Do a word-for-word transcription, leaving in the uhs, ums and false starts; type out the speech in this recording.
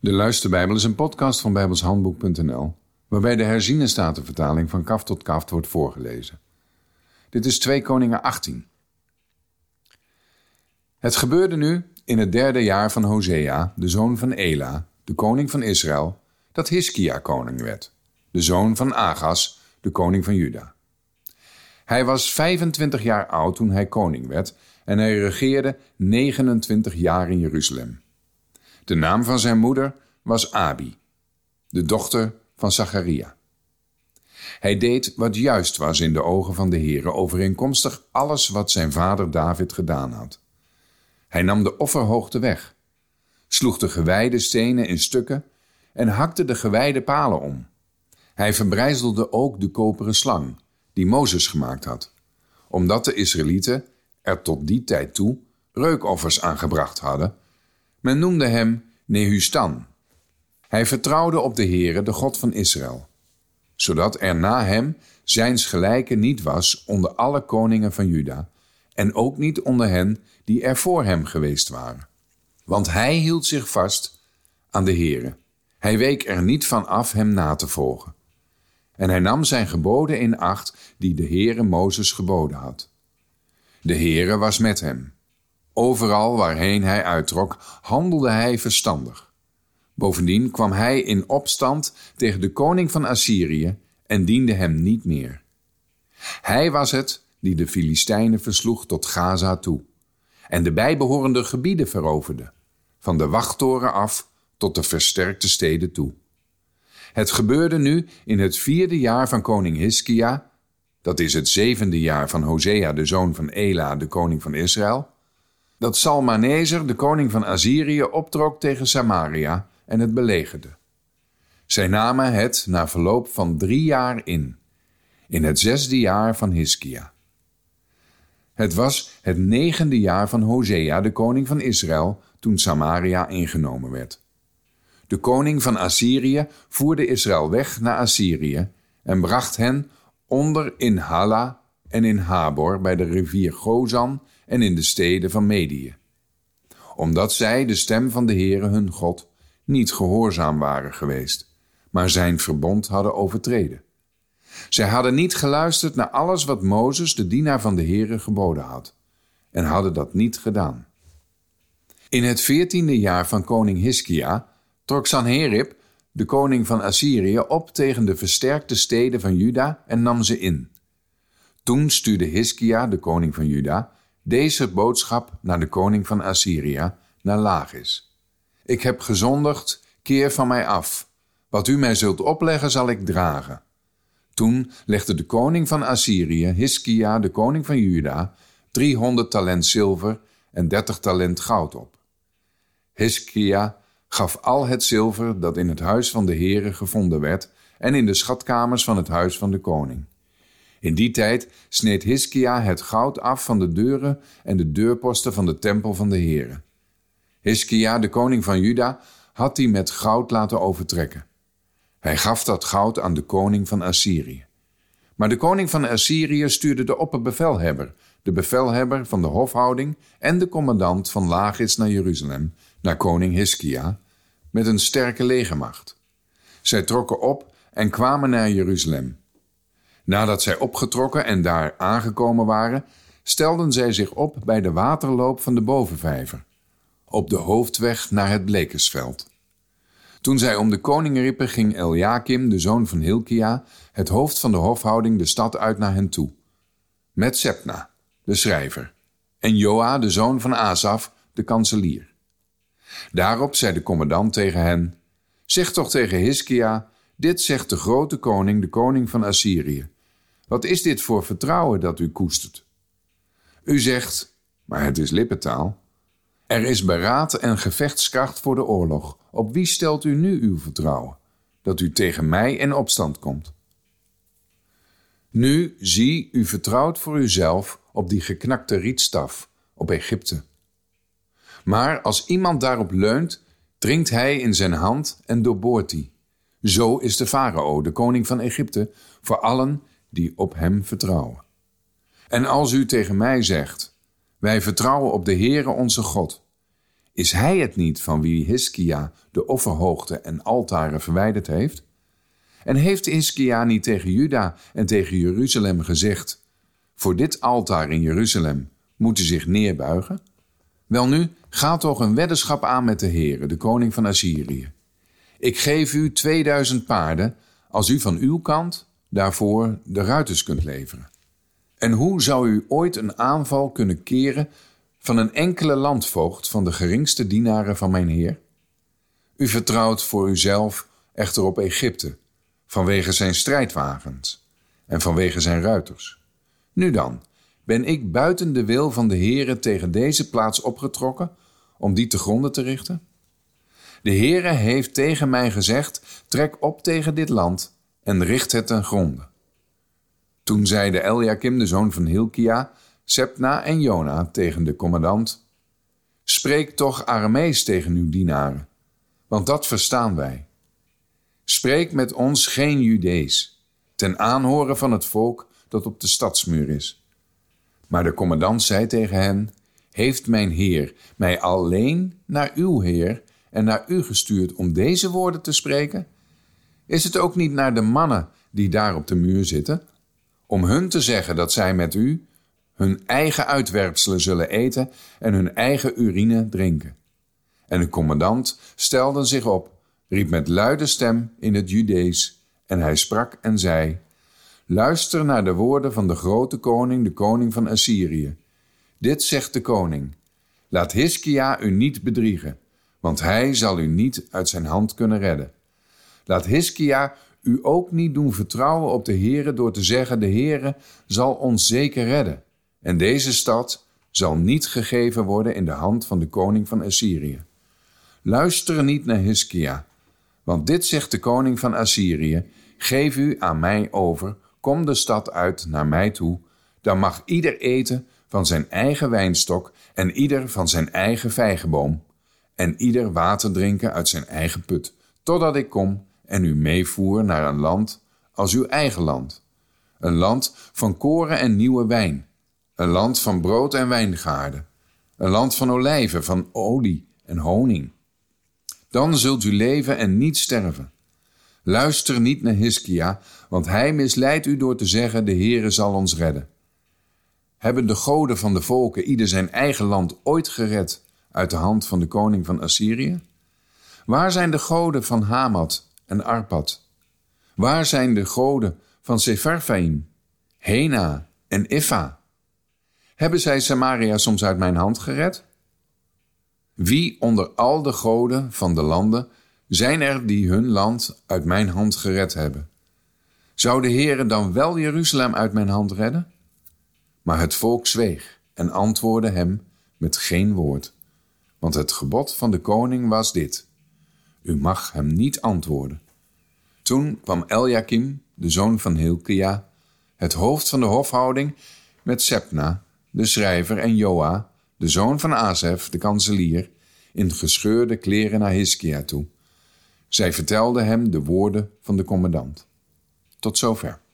De Luisterbijbel is een podcast van bijbelshandboek punt n l, waarbij de herziene statenvertaling van kaft tot kaft wordt voorgelezen. Dit is twee Koningen achttien. Het gebeurde nu in het derde jaar van Hosea, de zoon van Ela, de koning van Israël, dat Hiskia koning werd, de zoon van Agas, de koning van Juda. Hij was vijfentwintig jaar oud toen hij koning werd en hij regeerde negenentwintig jaar in Jeruzalem. De naam van zijn moeder was Abi, de dochter van Zacharia. Hij deed wat juist was in de ogen van de Heere, overeenkomstig alles wat zijn vader David gedaan had. Hij nam de offerhoogte weg, sloeg de gewijde stenen in stukken en hakte de gewijde palen om. Hij verbrijzelde ook de koperen slang, die Mozes gemaakt had, omdat de Israëlieten er tot die tijd toe reukoffers aangebracht hadden. Men noemde hem Nehustan. Hij vertrouwde op de Heere, de God van Israël, zodat er na hem zijns gelijke niet was onder alle koningen van Juda en ook niet onder hen die er voor hem geweest waren. Want hij hield zich vast aan de Heere. Hij week er niet van af hem na te volgen. En hij nam zijn geboden in acht die de Heere Mozes geboden had. De Heere was met hem. Overal waarheen hij uittrok, handelde hij verstandig. Bovendien kwam hij in opstand tegen de koning van Assyrië en diende hem niet meer. Hij was het die de Filistijnen versloeg tot Gaza toe en de bijbehorende gebieden veroverde, van de wachttoren af tot de versterkte steden toe. Het gebeurde nu in het vierde jaar van koning Hiskia, dat is het zevende jaar van Hosea, de zoon van Ela, de koning van Israël, dat Salmaneser, de koning van Assyrië, optrok tegen Samaria en het belegerde. Zij namen het na verloop van drie jaar in, in het zesde jaar van Hiskia. Het was het negende jaar van Hosea, de koning van Israël, toen Samaria ingenomen werd. De koning van Assyrië voerde Israël weg naar Assyrië en bracht hen onder in Hala en in Habor bij de rivier Gozan en in de steden van Medië, omdat zij de stem van de Heere hun God niet gehoorzaam waren geweest, maar zijn verbond hadden overtreden. Zij hadden niet geluisterd naar alles wat Mozes, de dienaar van de Heere, geboden had, en hadden dat niet gedaan. In het veertiende jaar van koning Hiskia trok Sanherib, de koning van Assyrië, op tegen de versterkte steden van Juda en nam ze in. Toen stuurde Hiskia, de koning van Juda, deze boodschap naar de koning van Assyrië, naar Lachis. Ik heb gezondigd, keer van mij af. Wat u mij zult opleggen, zal ik dragen. Toen legde de koning van Assyrië, Hiskia, de koning van Juda, driehonderd talent zilver en dertig talent goud op. Hiskia gaf al het zilver dat in het huis van de Heere gevonden werd en in de schatkamers van het huis van de koning. In die tijd sneed Hiskia het goud af van de deuren en de deurposten van de tempel van de Heere. Hiskia, de koning van Juda, had die met goud laten overtrekken. Hij gaf dat goud aan de koning van Assyrië. Maar de koning van Assyrië stuurde de opperbevelhebber, de bevelhebber van de hofhouding en de commandant van Lachis naar Jeruzalem, naar koning Hiskia, met een sterke legermacht. Zij trokken op en kwamen naar Jeruzalem. Nadat zij opgetrokken en daar aangekomen waren, stelden zij zich op bij de waterloop van de bovenvijver, op de hoofdweg naar het blekersveld. Toen zij om de koning riepen, ging Eljakim, de zoon van Hilkia, het hoofd van de hofhouding, de stad uit naar hen toe, met Sebna, de schrijver, en Joa, de zoon van Asaf, de kanselier. Daarop zei de commandant tegen hen: zeg toch tegen Hiskia, dit zegt de grote koning, de koning van Assyrië. Wat is dit voor vertrouwen dat u koestert? U zegt, maar het is lippentaal, er is beraad en gevechtskracht voor de oorlog. Op wie stelt u nu uw vertrouwen, dat u tegen mij in opstand komt? Nu, zie, u vertrouwt voor uzelf op die geknakte rietstaf, op Egypte. Maar als iemand daarop leunt, dringt hij in zijn hand en doorboort die. Zo is de farao, de koning van Egypte, voor allen die op hem vertrouwen. En als u tegen mij zegt, wij vertrouwen op de Heere onze God, Is hij het niet van wie Hiskia de offerhoogte en altaren verwijderd heeft? En heeft Hiskia niet tegen Juda en tegen Jeruzalem gezegd: voor dit altaar in Jeruzalem moet u zich neerbuigen? Welnu, ga toch een weddenschap aan met de Heere, de koning van Assyrië. Ik geef u tweeduizend paarden, als u van uw kant daarvoor de ruiters kunt leveren. En hoe zou u ooit een aanval kunnen keren van een enkele landvoogd van de geringste dienaren van mijn Heer? U vertrouwt voor uzelf echter op Egypte, vanwege zijn strijdwagens en vanwege zijn ruiters. Nu dan, ben ik buiten de wil van de Heere tegen deze plaats opgetrokken om die te gronden te richten? De Heere heeft tegen mij gezegd: trek op tegen dit land en richt het ten gronde. Toen zeide Eliakim, de zoon van Hilkia, Sebna en Jona tegen de commandant: spreek toch Aramees tegen uw dienaren, want dat verstaan wij. Spreek met ons geen Judees, ten aanhoren van het volk dat op de stadsmuur is. Maar de commandant zei tegen hen: heeft mijn Heer mij alleen naar uw Heer en naar u gestuurd om deze woorden te spreken? Is het ook niet naar de mannen die daar op de muur zitten, om hun te zeggen dat zij met u hun eigen uitwerpselen zullen eten en hun eigen urine drinken? En de commandant stelde zich op, riep met luide stem in het Judees, en hij sprak en zei: luister naar de woorden van de grote koning, de koning van Assyrië. Dit zegt de koning: laat Hiskia u niet bedriegen, want hij zal u niet uit zijn hand kunnen redden. Laat Hiskia u ook niet doen vertrouwen op de Heere door te zeggen: de Heere zal ons zeker redden, en deze stad zal niet gegeven worden in de hand van de koning van Assyrië. Luister niet naar Hiskia, want dit zegt de koning van Assyrië: geef u aan mij over, kom de stad uit naar mij toe, dan mag ieder eten van zijn eigen wijnstok en ieder van zijn eigen vijgenboom en ieder water drinken uit zijn eigen put, totdat ik kom en u meevoer naar een land als uw eigen land, een land van koren en nieuwe wijn, een land van brood en wijngaarden, een land van olijven, van olie en honing. Dan zult u leven en niet sterven. Luister niet naar Hiskia, want hij misleidt u door te zeggen: de Heere zal ons redden. Hebben de goden van de volken ieder zijn eigen land ooit gered uit de hand van de koning van Assyrië? Waar zijn de goden van Hamat en Arpad? Waar zijn de goden van Sepharvaim, Hena en Iffa? Hebben zij Samaria soms uit mijn hand gered? Wie onder al de goden van de landen zijn er die hun land uit mijn hand gered hebben? Zou de Heere dan wel Jeruzalem uit mijn hand redden? Maar het volk zweeg en antwoordde hem met geen woord. Want het gebod van de koning was dit: u mag hem niet antwoorden. Toen kwam Eliakim, de zoon van Hilkia, het hoofd van de hofhouding, met Sebna, de schrijver, en Joa, de zoon van Asef, de kanselier, in gescheurde kleren naar Hiskia toe. Zij vertelden hem de woorden van de commandant. Tot zover.